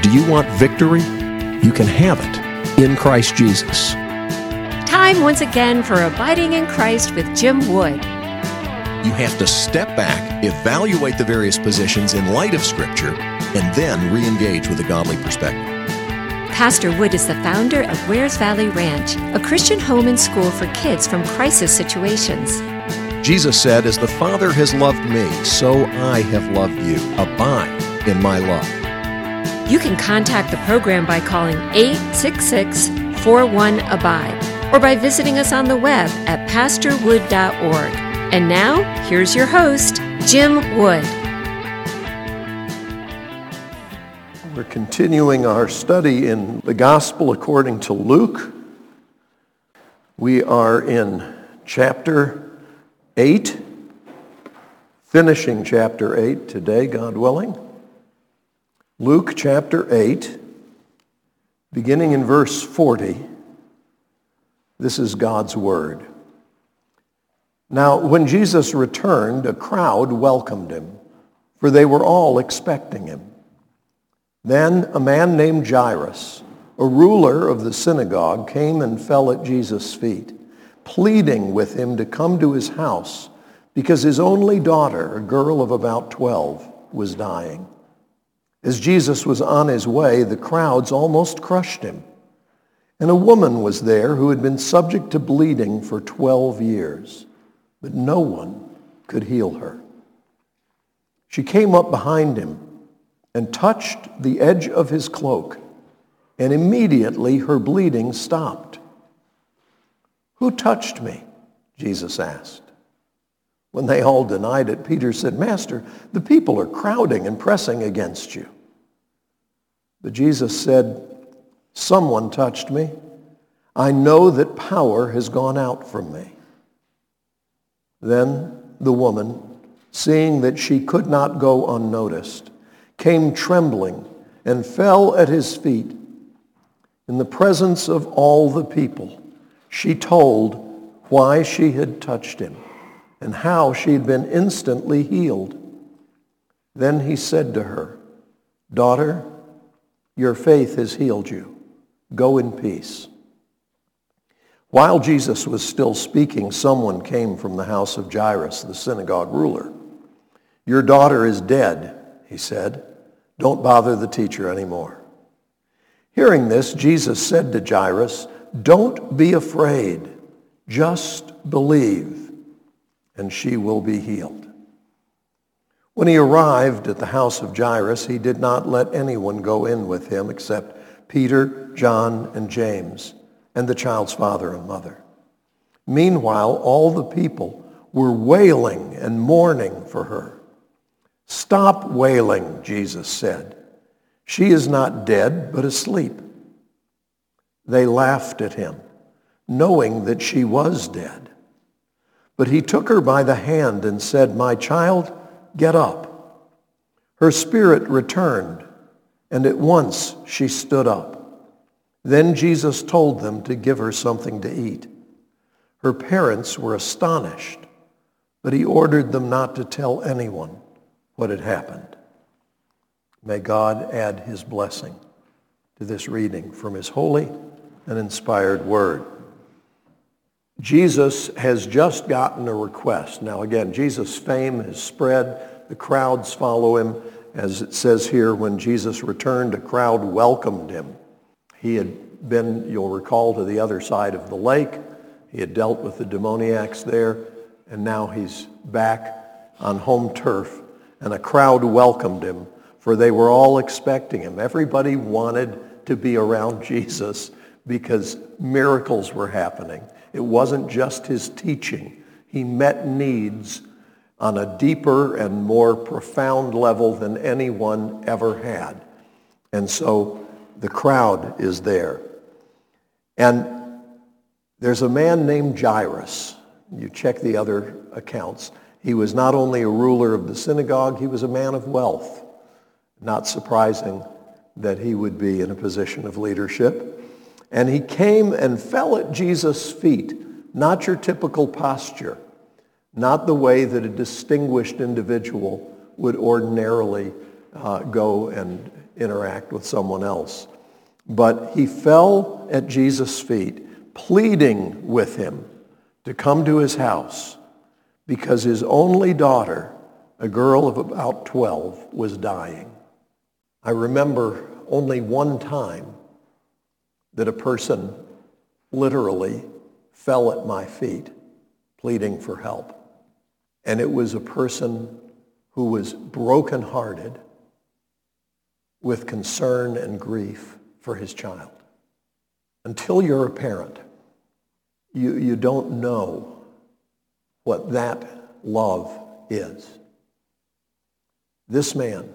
Do you want victory? You can have it in Christ Jesus. Time once again for Abiding in Christ with Jim Wood. You have to step back, evaluate the various positions in light of Scripture, and then re-engage with a godly perspective. Pastor Wood is the founder of Wares Valley Ranch, a Christian home and school for kids from crisis situations. Jesus said, "As the Father has loved me, so I have loved you. Abide in my love." You can contact the program by calling 866-41-ABIDE or by visiting us on the web at pastorwood.org. And now, here's your host, Jim Wood. We're continuing our study in the Gospel according to Luke. We are in chapter 8, finishing chapter 8 today, God willing. Luke chapter 8, beginning in verse 40. This is God's word. Now, when Jesus returned, a crowd welcomed him, for they were all expecting him. Then a man named Jairus, a ruler of the synagogue, came and fell at Jesus' feet, pleading with him to come to his house because his only daughter, a girl of about 12, was dying. As Jesus was on his way, the crowds almost crushed him. And a woman was there who had been subject to bleeding for 12 years, but no one could heal her. She came up behind him and touched the edge of his cloak, and immediately her bleeding stopped. "Who touched me?" Jesus asked. When they all denied it, Peter said, "Master, the people are crowding and pressing against you." But Jesus said, "Someone touched me. I know that power has gone out from me." Then the woman, seeing that she could not go unnoticed, came trembling and fell at his feet. In the presence of all the people, she told why she had touched him and how she had been instantly healed. Then he said to her, "Daughter, your faith has healed you. Go in peace." While Jesus was still speaking, someone came from the house of Jairus, the synagogue ruler. "Your daughter is dead," he said. "Don't bother the teacher anymore." Hearing this, Jesus said to Jairus, "Don't be afraid. Just believe, and she will be healed." When he arrived at the house of Jairus, he did not let anyone go in with him except Peter, John, and James, and the child's father and mother. Meanwhile, all the people were wailing and mourning for her. "Stop wailing," Jesus said. "She is not dead, but asleep." They laughed at him, knowing that she was dead. But he took her by the hand and said, "My child, get up." Her spirit returned, and at once she stood up. Then Jesus told them to give her something to eat. Her parents were astonished, but he ordered them not to tell anyone what had happened. May God add his blessing to this reading from his holy and inspired word. Jesus has just gotten a request. Now again, Jesus' fame has spread. The crowds follow him. As it says here, when Jesus returned, a crowd welcomed him. He had been, you'll recall, to the other side of the lake. He had dealt with the demoniacs there, and now he's back on home turf, and a crowd welcomed him, for they were all expecting him. Everybody wanted to be around Jesus because miracles were happening. It wasn't just his teaching. He met needs on a deeper and more profound level than anyone ever had. And so the crowd is there. And there's a man named Jairus. You check the other accounts. He was not only a ruler of the synagogue, he was a man of wealth. Not surprising that he would be in a position of leadership. And he came and fell at Jesus' feet, not your typical posture, not the way that a distinguished individual would ordinarily go and interact with someone else. But he fell at Jesus' feet, pleading with him to come to his house because his only daughter, a girl of about 12, was dying. I remember only one time that a person literally fell at my feet pleading for help. And it was a person who was brokenhearted with concern and grief for his child. Until you're a parent, you don't know what that love is. This man,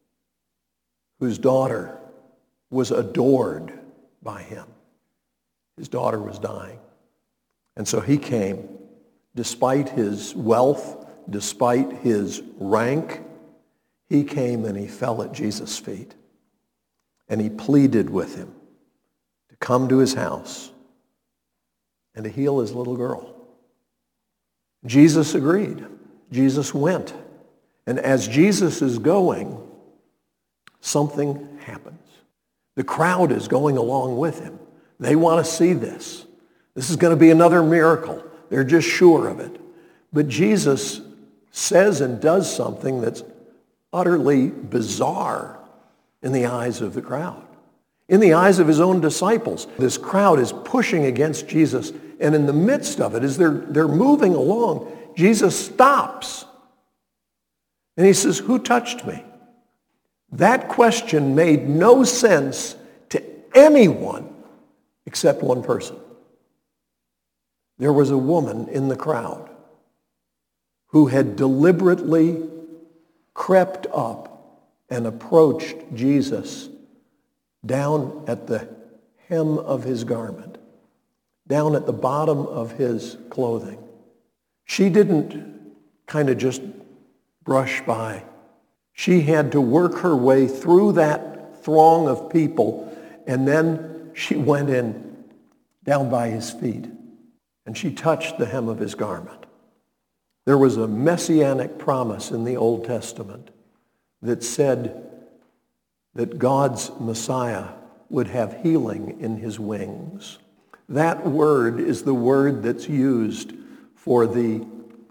whose daughter was adored by him, his daughter was dying. And so he came, despite his wealth, despite his rank, he came and he fell at Jesus' feet. And he pleaded with him to come to his house and to heal his little girl. Jesus agreed. Jesus went. And as Jesus is going, something happens. The crowd is going along with him. They want to see this. This is going to be another miracle. They're just sure of it. But Jesus says and does something that's utterly bizarre in the eyes of the crowd, in the eyes of his own disciples. This crowd is pushing against Jesus, and in the midst of it, as they're moving along, Jesus stops. And he says, "Who touched me?" That question made no sense to anyone except one person. There was a woman in the crowd who had deliberately crept up and approached Jesus down at the hem of his garment, down at the bottom of his clothing. She didn't kind of just brush by. She had to work her way through that throng of people, and then she went in down by his feet, and she touched the hem of his garment. There was a messianic promise in the Old Testament that said that God's Messiah would have healing in his wings. That word is the word that's used for the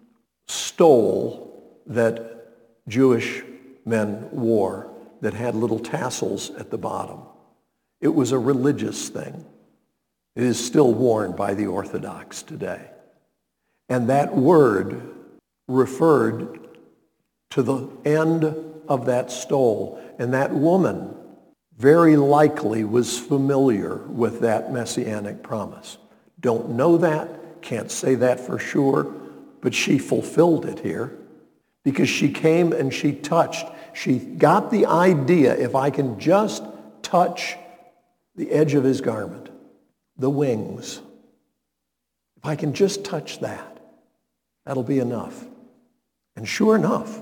stole that Jewish men wore that had little tassels at the bottom. It was a religious thing. It is still worn by the Orthodox today. And that word referred to the end of that stole. And that woman very likely was familiar with that messianic promise. Don't know that, can't say that for sure, but she fulfilled it here because she came and she touched. She got the idea, if I can just touch the edge of his garment, the wings, if I can just touch that, that'll be enough. And sure enough,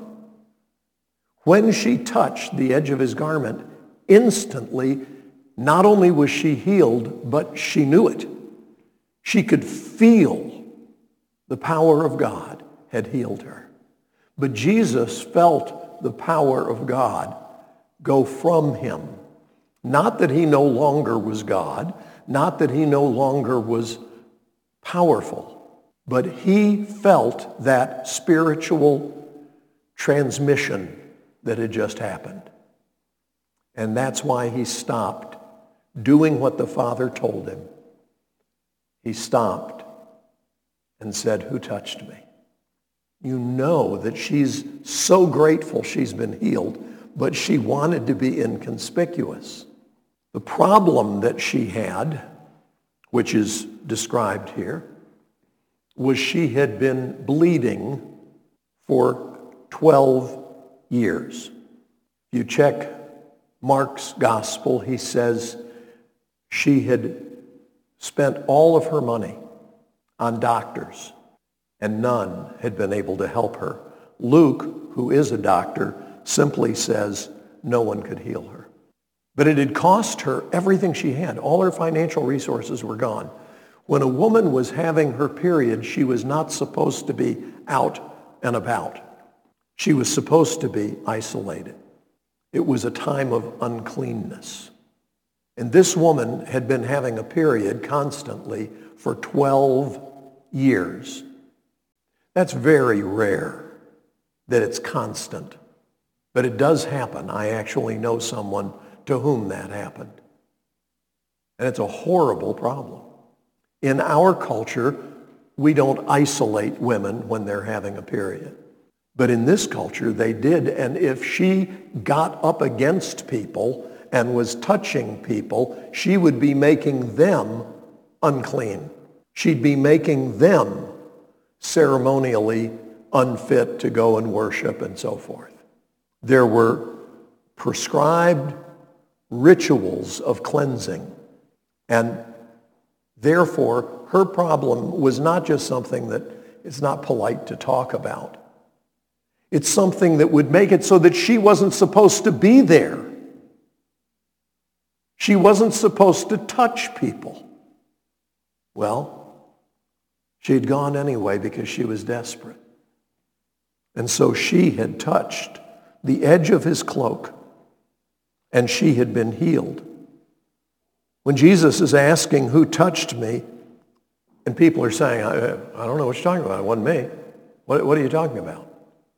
when she touched the edge of his garment, instantly, not only was she healed, but she knew it. She could feel the power of God had healed her. But Jesus felt the power of God go from him. Not that he no longer was God, not that he no longer was powerful, but he felt that spiritual transmission that had just happened. And that's why he stopped doing what the Father told him. He stopped and said, "Who touched me?" You know that she's so grateful she's been healed, but she wanted to be inconspicuous. The problem that she had, which is described here, was she had been bleeding for 12 years. If you check Mark's gospel, he says she had spent all of her money on doctors, and none had been able to help her. Luke, who is a doctor, simply says no one could heal her. But it had cost her everything she had. All her financial resources were gone. When a woman was having her period, she was not supposed to be out and about. She was supposed to be isolated. It was a time of uncleanness. And this woman had been having a period constantly for 12 years. That's very rare that it's constant. But it does happen. I actually know someone to whom that happened. And it's a horrible problem. In our culture, we don't isolate women when they're having a period. But in this culture, they did. And if she got up against people and was touching people, she would be making them unclean. She'd be making them ceremonially unfit to go and worship and so forth. There were prescribed rituals of cleansing. And therefore, her problem was not just something that is not polite to talk about. It's something that would make it so that she wasn't supposed to be there. She wasn't supposed to touch people. Well, she had gone anyway because she was desperate. And so she had touched the edge of his cloak, and she had been healed. When Jesus is asking, who touched me? And people are saying, I don't know what you're talking about. It wasn't me. What are you talking about?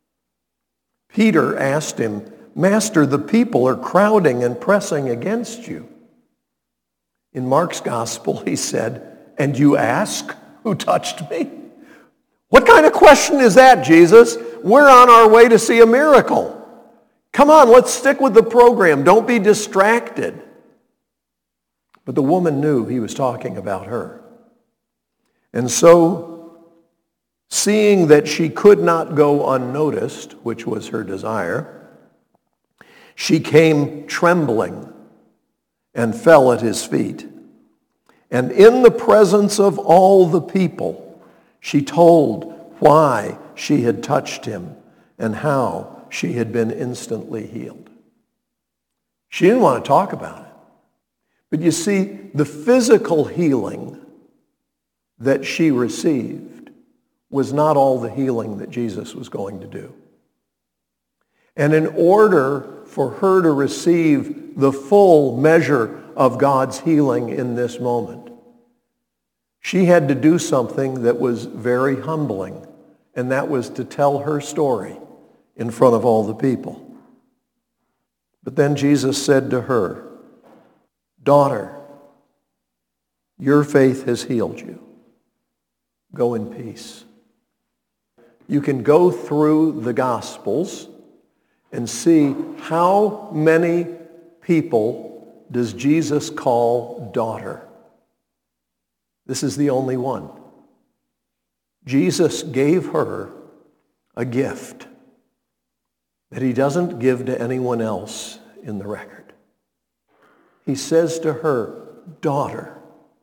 Peter asked him, Master, the people are crowding and pressing against you. In Mark's gospel, he said, and you ask, who touched me? What kind of question is that, Jesus? We're on our way to see a miracle. Come on, let's stick with the program. Don't be distracted. But the woman knew he was talking about her. And so, seeing that she could not go unnoticed, which was her desire, she came trembling and fell at his feet. And in the presence of all the people, she told why she had touched him and how she had been instantly healed. She didn't want to talk about it. But you see, the physical healing that she received was not all the healing that Jesus was going to do. And in order for her to receive the full measure of God's healing in this moment, she had to do something that was very humbling, and that was to tell her story in front of all the people. But then Jesus said to her, Daughter, your faith has healed you. Go in peace. You can go through the Gospels and see how many people does Jesus call daughter. This is the only one. Jesus gave her a gift that he doesn't give to anyone else in the record. He says to her, Daughter,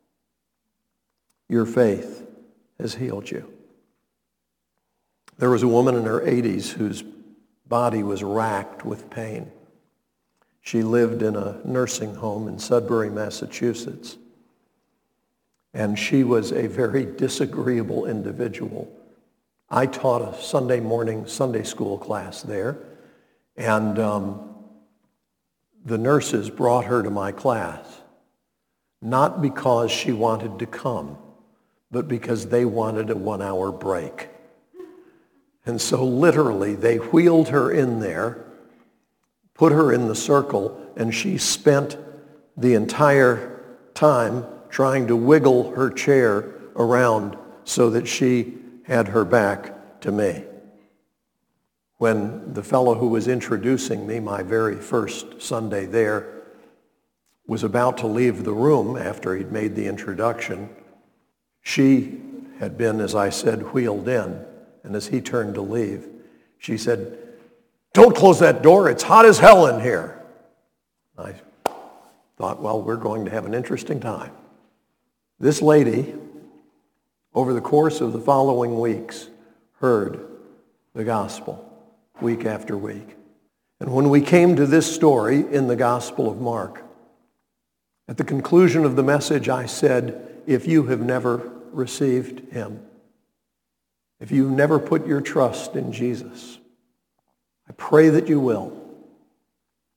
your faith has healed you. There was a woman in her 80s whose body was racked with pain. She lived in a nursing home in Sudbury, Massachusetts. And she was a very disagreeable individual. I taught a Sunday morning Sunday school class there, and the nurses brought her to my class, not because she wanted to come, but because they wanted a 1-hour break. And so literally they wheeled her in there, put her in the circle, and she spent the entire time trying to wiggle her chair around so that she had her back to me. When the fellow who was introducing me, my very first Sunday there, was about to leave the room after he'd made the introduction, she had been, as I said, wheeled in. And as he turned to leave, she said, Don't close that door. It's hot as hell in here. I thought, well, we're going to have an interesting time. This lady, over the course of the following weeks, heard the gospel week after week. And when we came to this story in the Gospel of Mark, at the conclusion of the message, I said, if you have never received him, if you've never put your trust in Jesus, I pray that you will.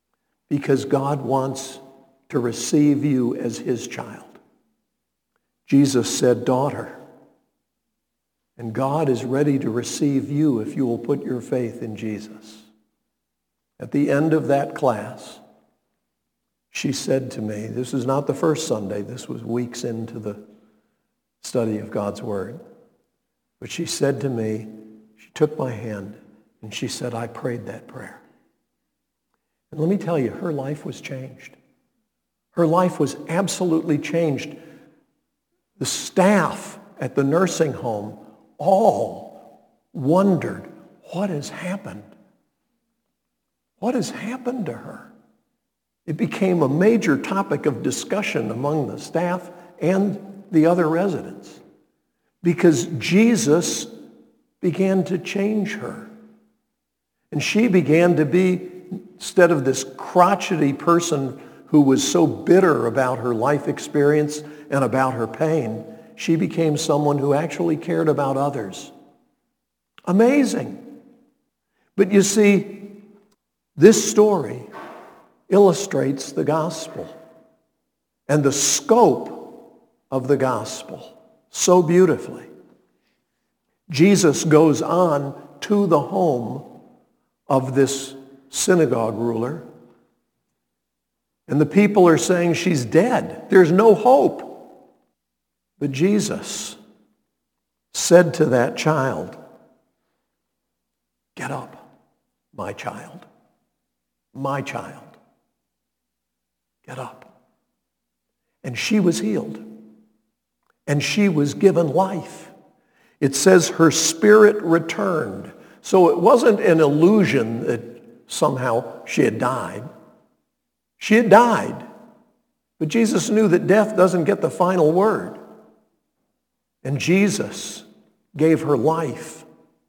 because God wants to receive you as his child. Jesus said, daughter. And God is ready to receive you if you will put your faith in Jesus. At the end of that class, she said to me, this is not the first Sunday, this was weeks into the study of God's Word. But she said to me, she took my hand and she said, I prayed that prayer. And let me tell you, her life was changed. Her life was absolutely changed. The staff at the nursing home all wondered, what has happened? What has happened to her? It became a major topic of discussion among the staff and the other residents because Jesus began to change her. And she began to be, instead of this crotchety person who was so bitter about her life experience and about her pain, she became someone who actually cared about others. Amazing. But you see, this story illustrates the gospel and the scope of the gospel so beautifully. Jesus goes on to the home of this synagogue ruler, and the people are saying she's dead. There's no hope. But Jesus said to that child, get up, my child. My child. Get up. And she was healed. And she was given life. It says her spirit returned. So it wasn't an illusion that somehow she had died. She had died. But Jesus knew that death doesn't get the final word. And Jesus gave her life.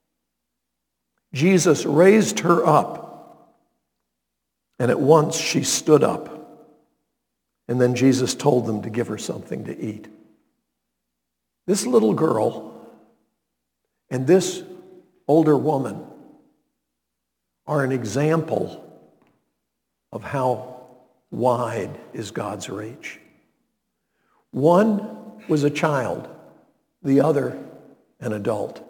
Jesus raised her up. And at once she stood up. And then Jesus told them to give her something to eat. This little girl and this older woman are an example of how wide is God's reach. One was a child, the other an adult.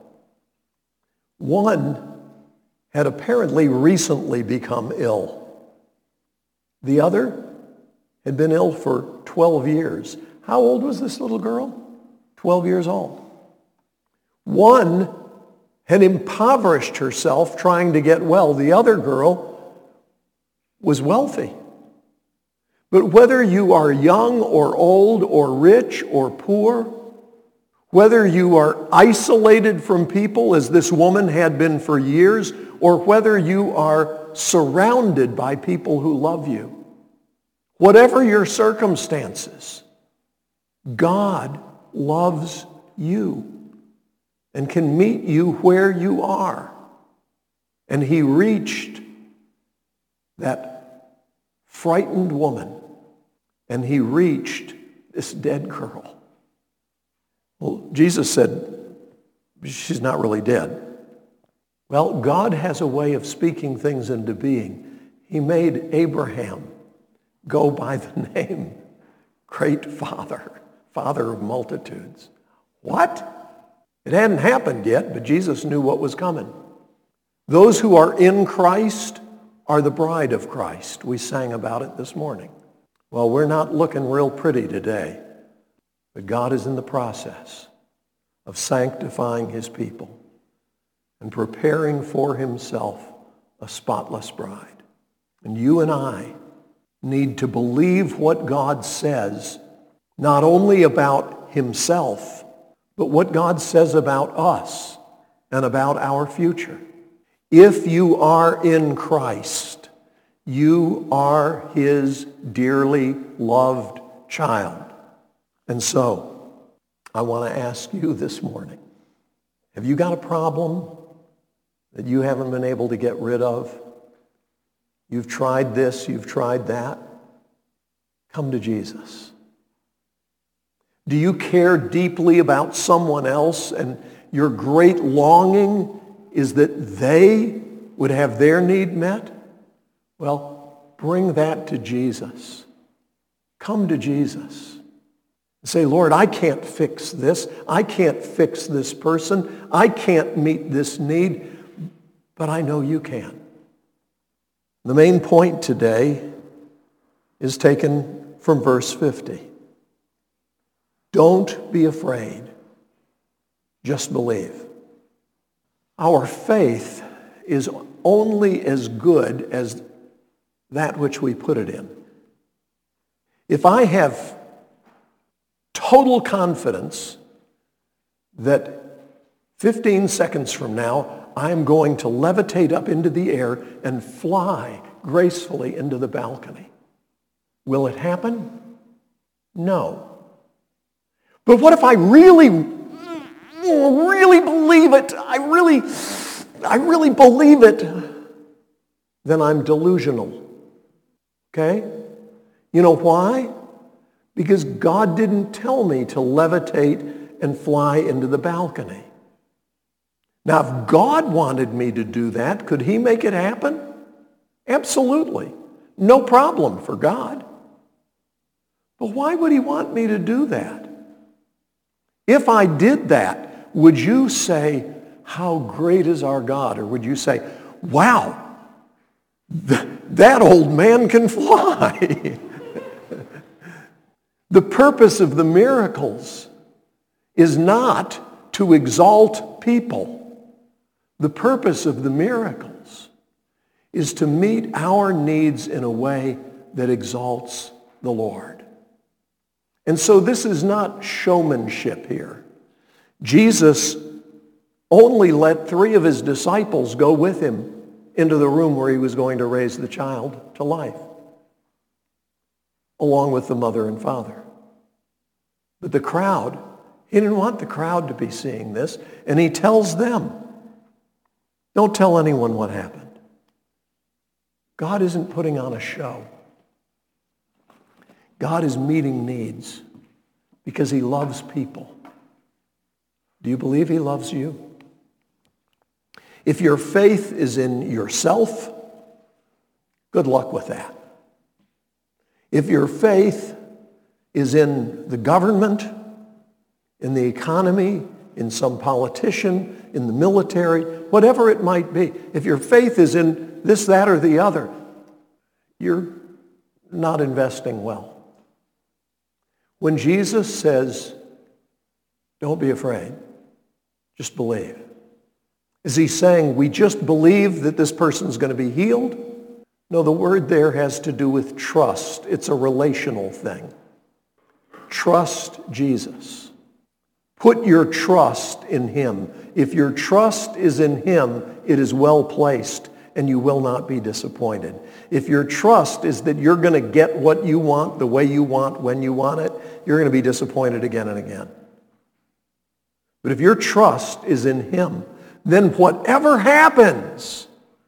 One had apparently recently become ill. The other had been ill for 12 years. How old was this little girl? 12 years old. One had impoverished herself trying to get well. The other girl was wealthy. But whether you are young or old or rich or poor, whether you are isolated from people as this woman had been for years, or whether you are surrounded by people who love you, whatever your circumstances, God loves you and can meet you where you are. And he reached that frightened woman, and he reached this dead girl. Well, Jesus said, she's not really dead. Well, God has a way of speaking things into being. He made Abraham go by the name Great Father, Father of multitudes. What? It hadn't happened yet, but Jesus knew what was coming. Those who are in Christ are the bride of Christ. We sang about it this morning. Well, we're not looking real pretty today, but God is in the process of sanctifying his people and preparing for himself a spotless bride. And you and I need to believe what God says, not only about himself, but what God says about us and about our future. If you are in Christ, you are his dearly loved child. And so, I want to ask you this morning, have you got a problem that you haven't been able to get rid of? You've tried this, you've tried that. Come to Jesus. Do you care deeply about someone else, and your great longing is that they would have their need met? Well, bring that to Jesus. Come to Jesus. Say, Lord, I can't fix this. I can't fix this person. I can't meet this need, but I know you can. The main point today is taken from verse 50. Don't be afraid. Just believe. Our faith is only as good as that which we put it in. If I have total confidence that 15 seconds from now I am going to levitate up into the air and fly gracefully into the balcony, will it happen? No. But what if I really believe it? I really believe it. Then I'm delusional. Okay? You know why? Because God didn't tell me to levitate and fly into the balcony. Now, if God wanted me to do that, could he make it happen? Absolutely. No problem for God. But why would he want me to do that? If I did that, would you say, how great is our God? Or would you say, wow, that old man can fly? The purpose of the miracles is not to exalt people. The purpose of the miracles is to meet our needs in a way that exalts the Lord. And so this is not showmanship here. Jesus only let 3 of his disciples go with him into the room where he was going to raise the child to life, along with the mother and father. But the crowd, he didn't want the crowd to be seeing this, and he tells them, don't tell anyone what happened. God isn't putting on a show. God is meeting needs because he loves people. Do you believe he loves you? If your faith is in yourself, good luck with that. If your faith is in the government, in the economy, in some politician, in the military, whatever it might be, if your faith is in this, that, or the other, you're not investing well. When Jesus says, don't be afraid, just believe, is he saying we just believe that this person's going to be healed? No, the word there has to do with trust. It's a relational thing. Trust Jesus. Put your trust in him. If your trust is in him, it is well placed and you will not be disappointed. If your trust is that you're going to get what you want, the way you want, when you want it, you're going to be disappointed again and again. But if your trust is in him, then whatever happens,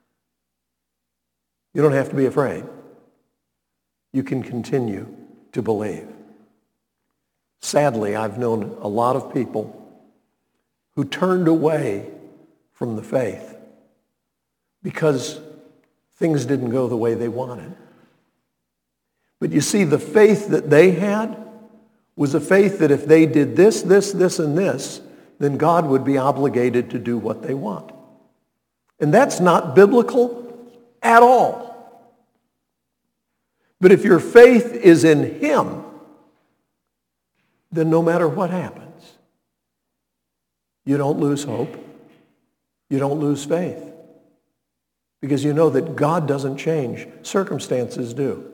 you don't have to be afraid. You can continue to believe. Sadly, I've known a lot of people who turned away from the faith because things didn't go the way they wanted. But you see, the faith that they had was a faith that if they did this, this, this, and this, then God would be obligated to do what they want. And that's not biblical at all. But if your faith is in him, then no matter what happens, you don't lose hope. You don't lose faith. Because you know that God doesn't change. Circumstances do.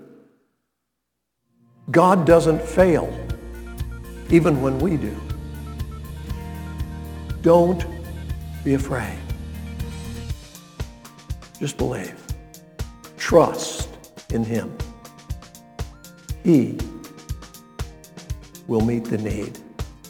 God doesn't fail, even when we do. Don't be afraid. Just believe. Trust in him. He will meet the need.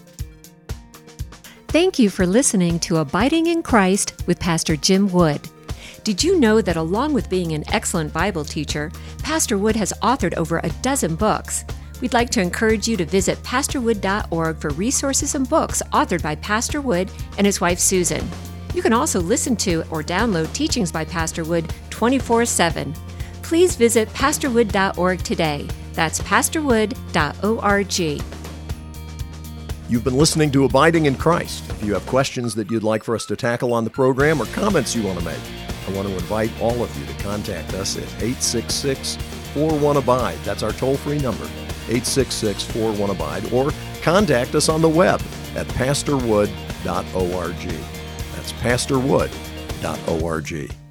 Thank you for listening to Abiding in Christ with Pastor Jim Wood. Did you know that along with being an excellent Bible teacher, Pastor Wood has authored over a dozen books? We'd like to encourage you to visit pastorwood.org for resources and books authored by Pastor Wood and his wife Susan. You can also listen to or download teachings by Pastor Wood 24/7. please visit pastorwood.org today. That's pastorwood.org. You've been listening to Abiding in Christ. If you have questions that you'd like for us to tackle on the program or comments you want to make, I want to invite all of you to contact us at 866-41-ABIDE. That's our toll-free number, 866-41-ABIDE, or contact us on the web at pastorwood.org. That's pastorwood.org.